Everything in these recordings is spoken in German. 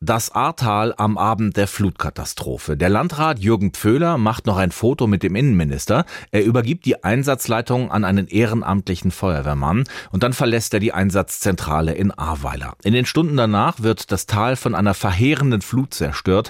Das Ahrtal am Abend der Flutkatastrophe. Der Landrat Jürgen Pföhler macht noch ein Foto mit dem Innenminister. Er übergibt die Einsatzleitung an einen ehrenamtlichen Feuerwehrmann und dann verlässt er die Einsatzzentrale in Ahrweiler. In den Stunden danach wird das Tal von einer verheerenden Flut zerstört.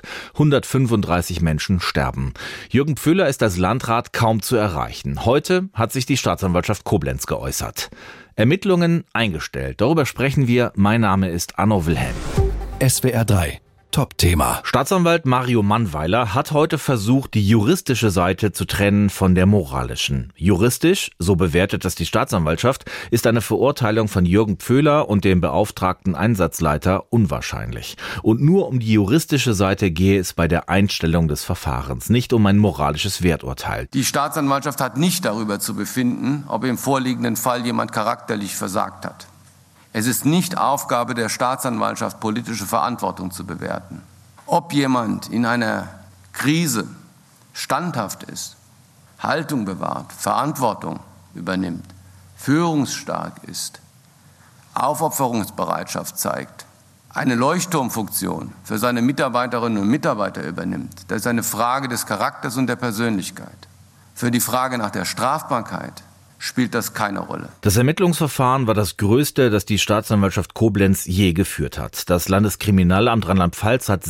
135 Menschen sterben. Jürgen Pföhler ist als Landrat kaum zu erreichen. Heute hat sich die Staatsanwaltschaft Koblenz geäußert. Ermittlungen eingestellt. Darüber sprechen wir. Mein Name ist Anno Wilhelm. SWR 3 Top-Thema. Staatsanwalt Mario Mannweiler hat heute versucht, die juristische Seite zu trennen von der moralischen. Juristisch, so bewertet das die Staatsanwaltschaft, ist eine Verurteilung von Jürgen Pföhler und dem beauftragten Einsatzleiter unwahrscheinlich. Und nur um die juristische Seite gehe es bei der Einstellung des Verfahrens, nicht um ein moralisches Werturteil. Die Staatsanwaltschaft hat nicht darüber zu befinden, ob im vorliegenden Fall jemand charakterlich versagt hat. Es ist nicht Aufgabe der Staatsanwaltschaft, politische Verantwortung zu bewerten. Ob jemand in einer Krise standhaft ist, Haltung bewahrt, Verantwortung übernimmt, führungsstark ist, Aufopferungsbereitschaft zeigt, eine Leuchtturmfunktion für seine Mitarbeiterinnen und Mitarbeiter übernimmt, das ist eine Frage des Charakters und der Persönlichkeit. Für die Frage nach der Strafbarkeit spielt das keine Rolle. Das Ermittlungsverfahren war das größte, das die Staatsanwaltschaft Koblenz je geführt hat. Das Landeskriminalamt Rheinland-Pfalz hat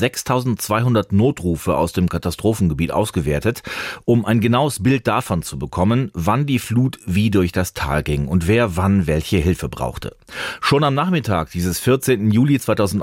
6.200 Notrufe aus dem Katastrophengebiet ausgewertet, um ein genaues Bild davon zu bekommen, wann die Flut wie durch das Tal ging und wer wann welche Hilfe brauchte. Schon am Nachmittag dieses 14. Juli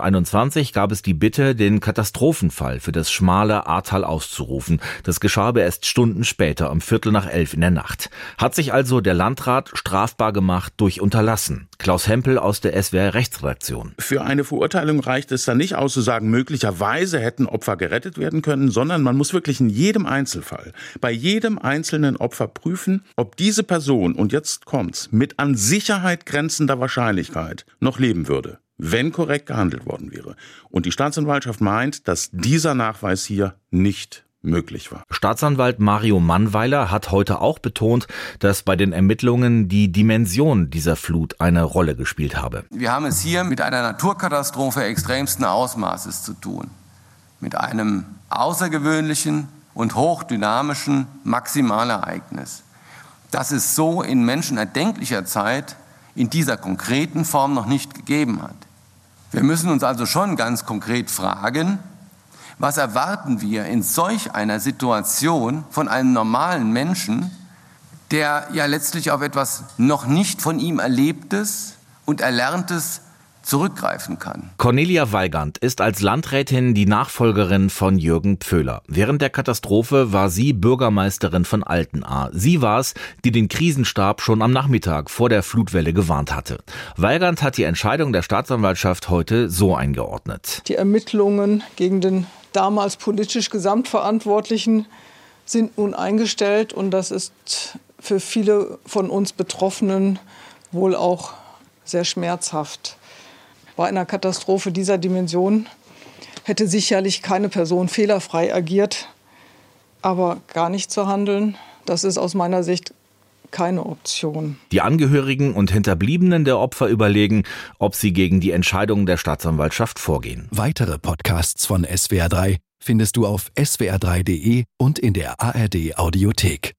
2021 gab es die Bitte, den Katastrophenfall für das schmale Ahrtal auszurufen. Das geschah aber erst Stunden später, um 10:45 in der Nacht. Hat sich also der Landrat strafbar gemacht durch Unterlassen. Klaus Hempel aus der SWR Rechtsredaktion. Für eine Verurteilung reicht es dann nicht aus zu sagen, möglicherweise hätten Opfer gerettet werden können, sondern man muss wirklich in jedem Einzelfall, bei jedem einzelnen Opfer prüfen, ob diese Person, und jetzt kommt's, mit an Sicherheit grenzender Wahrscheinlichkeit noch leben würde, wenn korrekt gehandelt worden wäre. Und die Staatsanwaltschaft meint, dass dieser Nachweis hier nicht möglich war. Staatsanwalt Mario Mannweiler hat heute auch betont, dass bei den Ermittlungen die Dimension dieser Flut eine Rolle gespielt habe. Wir haben es hier mit einer Naturkatastrophe extremsten Ausmaßes zu tun. Mit einem außergewöhnlichen und hochdynamischen Maximalereignis, das es so in menschenerdenklicher Zeit in dieser konkreten Form noch nicht gegeben hat. Wir müssen uns also schon ganz konkret fragen, was erwarten wir in solch einer Situation von einem normalen Menschen, der ja letztlich auf etwas noch nicht von ihm Erlebtes und Erlerntes zurückgreifen kann? Cornelia Weigand ist als Landrätin die Nachfolgerin von Jürgen Pföhler. Während der Katastrophe war sie Bürgermeisterin von Altenahr. Sie war es, die den Krisenstab schon am Nachmittag vor der Flutwelle gewarnt hatte. Weigand hat die Entscheidung der Staatsanwaltschaft heute so eingeordnet. Die Ermittlungen gegen den damals politisch Gesamtverantwortlichen sind nun eingestellt und das ist für viele von uns Betroffenen wohl auch sehr schmerzhaft. Bei einer Katastrophe dieser Dimension hätte sicherlich keine Person fehlerfrei agiert, aber gar nicht zu handeln, das ist aus meiner Sicht keine Option. Die Angehörigen und Hinterbliebenen der Opfer überlegen, ob sie gegen die Entscheidung der Staatsanwaltschaft vorgehen. Weitere Podcasts von SWR 3 findest du auf swr3.de und in der ARD Audiothek.